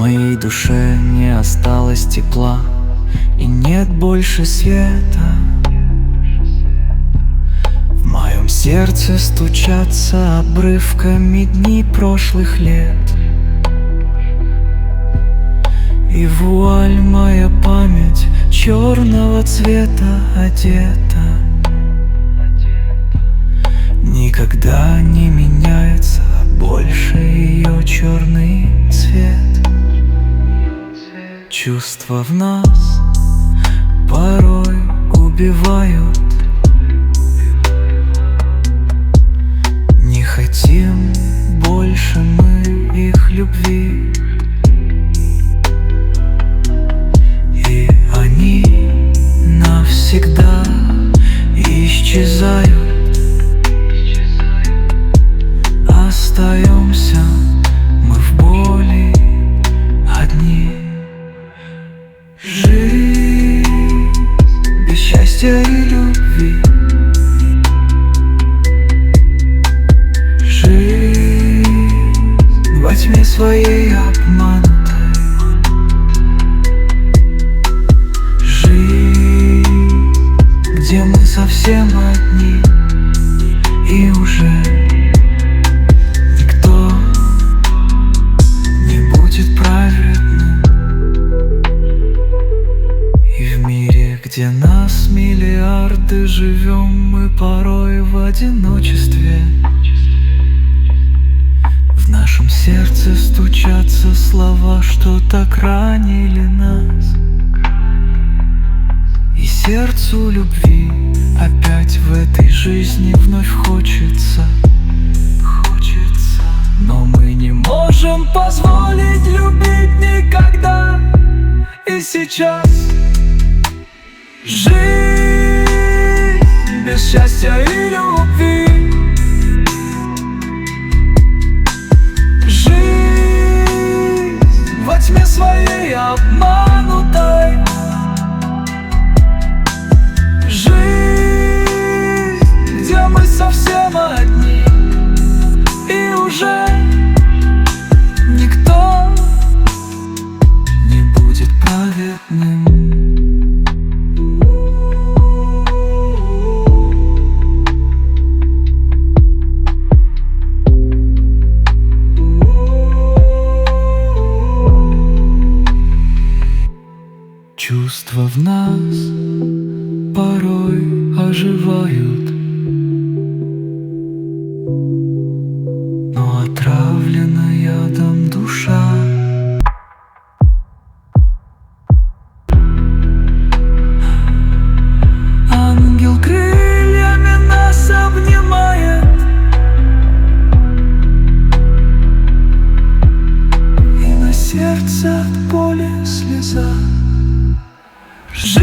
моей душе не осталось тепла, и нет больше света. В моем сердце стучатся обрывками дни прошлых лет, и вуаль моя память черного цвета одета. Никогда не меняется больше ее черный цвет. Чувства в нас порой убивают. Не хотим больше мы их любви, и они навсегда исчезают. Остаемся мы в боли одни. Жизнь без счастья и любви, жизнь во тьме своей обманутой, жизнь, где мы совсем одни, и уже где нас миллиарды, живем мы порой в одиночестве. В нашем сердце стучатся слова, что так ранили нас, и сердцу любви опять в этой жизни вновь хочется. Но мы не можем позволить любить никогда и сейчас. Жизнь без счастья и любви, жизнь во тьме своей обманутой, жизнь, где мы совсем одни, и уже никто не будет праведным. Чувства в нас порой оживают, но отравлена ядом душа. Ангел крыльями нас обнимает, и на сердце от боли слеза. Жизнь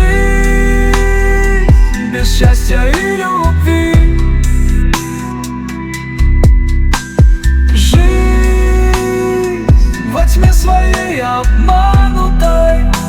без счастья и любви, жизнь во тьме своей обманутой,